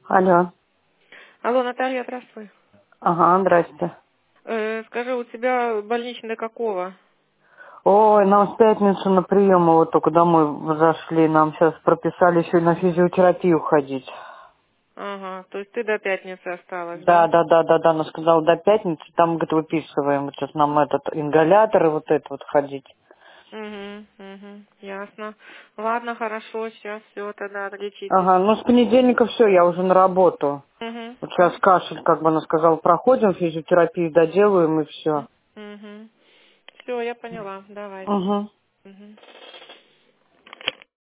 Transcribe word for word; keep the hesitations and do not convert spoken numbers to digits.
Алло. Алло, Наталья, здравствуй. Ага, здрасте. Э, скажи, у тебя больничный до какого? Ой, нам в пятницу на прием, мы вот только домой зашли. Нам сейчас прописали еще и на физиотерапию ходить. Ага, то есть ты до пятницы осталась, Да, да? да, да, да, да, она сказала до пятницы, там, говорит, выписываем. Вот сейчас нам этот ингалятор и вот это вот ходить. Угу, угу, ясно. Ладно, хорошо, сейчас все, тогда отличитесь. Ага, ну с понедельника все, я уже на работу. Угу, Вот сейчас кашель, как бы она сказала, проходим, физиотерапию доделаем и все. угу. Все, я поняла, давай. Угу. Угу.